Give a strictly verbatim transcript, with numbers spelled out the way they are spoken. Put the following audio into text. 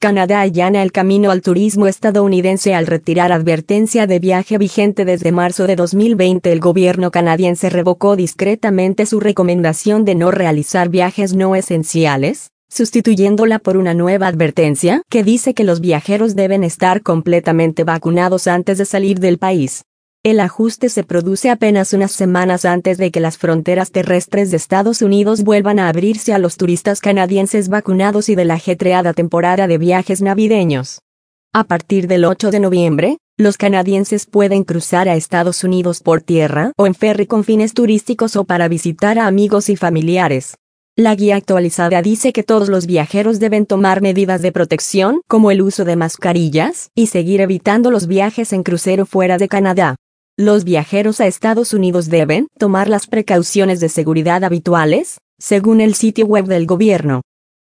Canadá allana el camino al turismo estadounidense al retirar advertencia de viaje vigente desde marzo de dos mil veinte. El gobierno canadiense revocó discretamente su recomendación de no realizar viajes no esenciales, sustituyéndola por una nueva advertencia que dice que los viajeros deben estar completamente vacunados antes de salir del país. El ajuste se produce apenas unas semanas antes de que las fronteras terrestres de Estados Unidos vuelvan a abrirse a los turistas canadienses vacunados y de la ajetreada temporada de viajes navideños. A partir del ocho de noviembre, los canadienses pueden cruzar a Estados Unidos por tierra o en ferry con fines turísticos o para visitar a amigos y familiares. La guía actualizada dice que todos los viajeros deben tomar medidas de protección, como el uso de mascarillas, y seguir evitando los viajes en crucero fuera de Canadá. Los viajeros a Estados Unidos deben tomar las precauciones de seguridad habituales, según el sitio web del gobierno.